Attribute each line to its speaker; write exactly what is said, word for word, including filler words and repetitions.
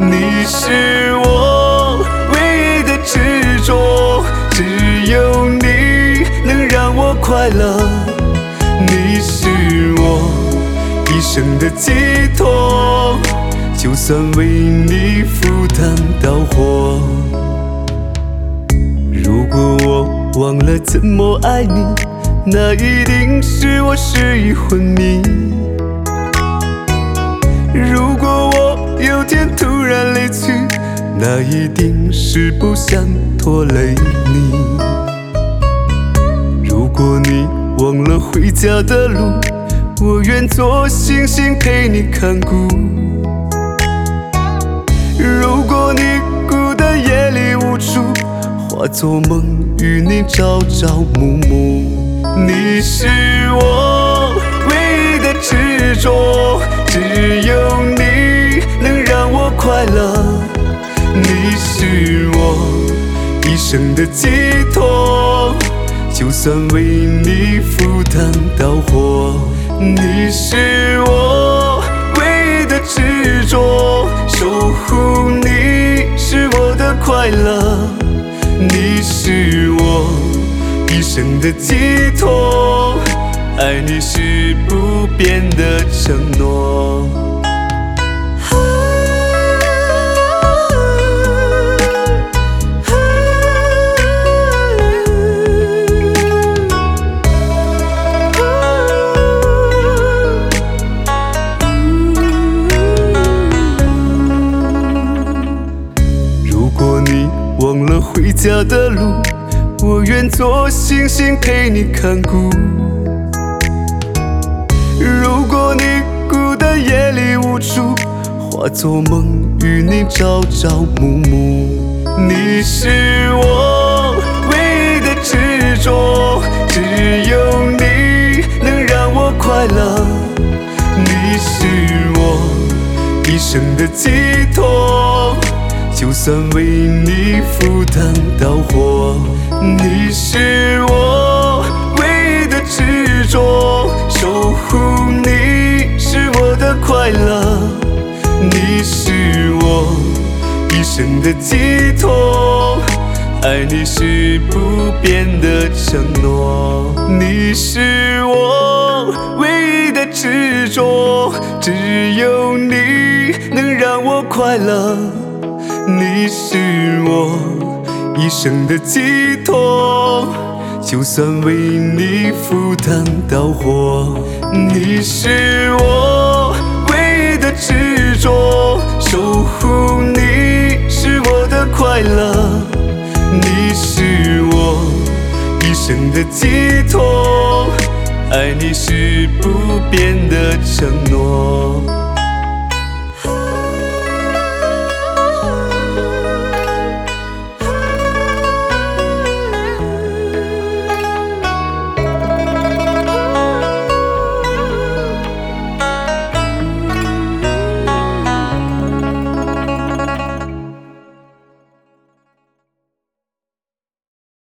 Speaker 1: 你是我唯一的执着，只有你能让我快乐。你是我一生的寄托，就算为你赴汤蹈火。如果我忘了怎么爱你，那一定是我失忆昏迷。如果我有天突然离去，那一定是不想拖累你。如果你忘了回家的路，我愿做星星陪你看顾。如果你孤单夜里无助，化作梦与你朝朝暮暮。你是我唯一的执着，只有你能让我快乐。你是我一生的寄托，就算为你赴汤蹈火。你是我唯一的执着，守护你是我的快乐。你是我一生的寄托，爱你是不变的承诺。如果你忘了回家的路，我愿做星星陪你看顾。如果你孤单夜里无助，化作梦与你朝朝暮暮。你是我唯一的执着，只有你能让我快乐。你是我一生的寄托，就算为你赴汤蹈火。你是我唯一的执着，守护你是我的快乐。你是我一生的寄托，爱你是不变的承诺。你是我唯一的执着，只有你能让我快乐。你是我一生的寄托，就算为你赴汤蹈火。你是我唯一的执着，守护你是我的快乐。你是我一生的寄托，爱你是不变的承诺。